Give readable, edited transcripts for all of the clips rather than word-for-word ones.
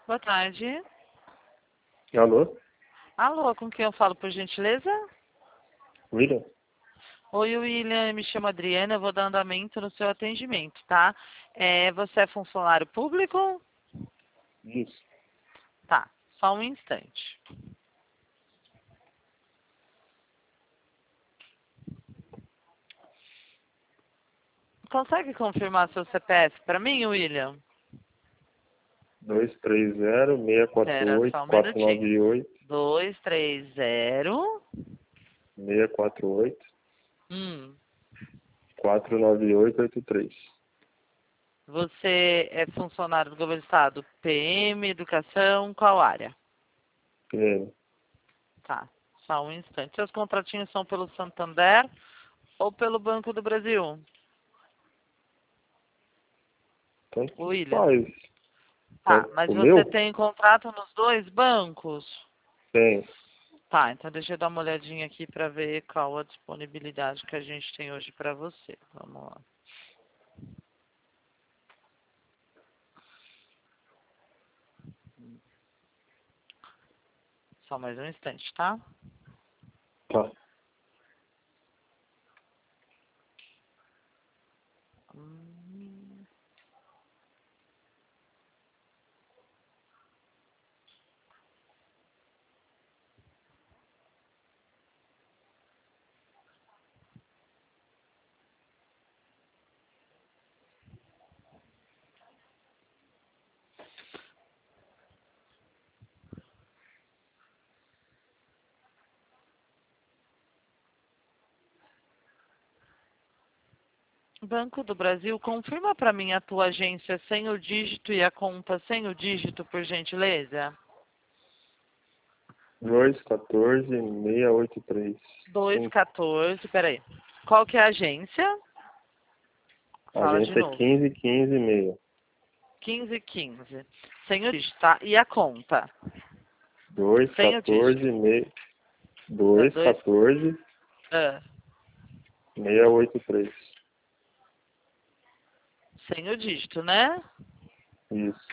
Boa tarde. Alô? Alô, com quem eu falo, por gentileza? William? Oi, William, me chamo Adriana, eu vou dar andamento no seu atendimento, tá? Você é funcionário público? Isso. Tá, só um instante. Consegue confirmar seu CPF para mim, William? 230 Espera 648 só um minutinho. 498 230. 648 Hum. 49883. Você é funcionário do governo do estado? PM, educação, qual área? PM. Tá, só um instante. Seus contratinhos são pelo Santander ou pelo Banco do Brasil? Tanto William. faz. Tá, Tanto mas o você meu? tem contrato nos dois bancos? Tem. Tá, então deixa eu dar uma olhadinha aqui para ver qual a disponibilidade que a gente tem hoje para você. Vamos lá. Só mais um instante, tá? Tá. Hum. Banco do Brasil, confirma para mim a tua agência sem o dígito e a conta sem o dígito, por gentileza? 214 683. 214, peraí. Qual que é a agência? Fala de Agência novo. 15156. 1515. Sem o dígito, tá? E a conta? Sem o 214 dígito. 214 Ah, 683. sem o dígito, né? Isso.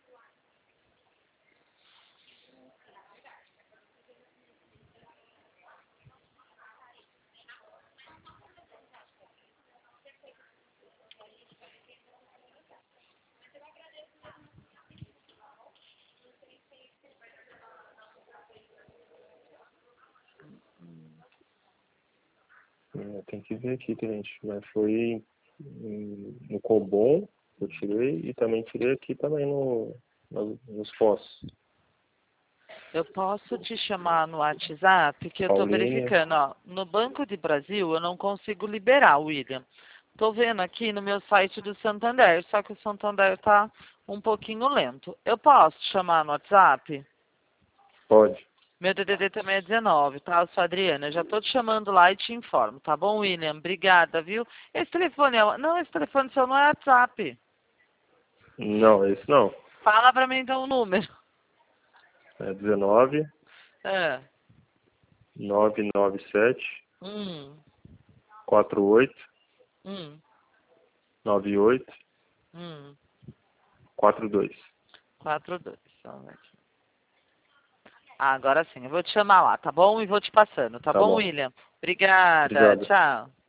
Tem que ver aqui, cliente. Mas foi no Cobom, eu tirei, e também tirei aqui também nos postos. Eu posso te chamar no WhatsApp, que eu tô Paulinha. verificando, ó. No Banco do Brasil eu não consigo liberar, William. Tô vendo aqui no meu site do Santander, só que o Santander tá um pouquinho lento. Eu posso te chamar no WhatsApp? Pode. Meu DDD também é 19, tá? Eu sou a Adriana. Eu já tô te chamando lá e te informo, tá bom, William? Obrigada, viu? Esse telefone é... Não, esse telefone seu não é WhatsApp. Não, esse não. Fala pra mim então o número. É 19 É. 997 Hum. 48 Hum. 98 Hum. 42. 42. Só um minutinho. Ah, agora sim. Eu vou te chamar lá, tá bom? E vou te passando, tá Tá bom, bom. William? Obrigada. Obrigado. Tchau.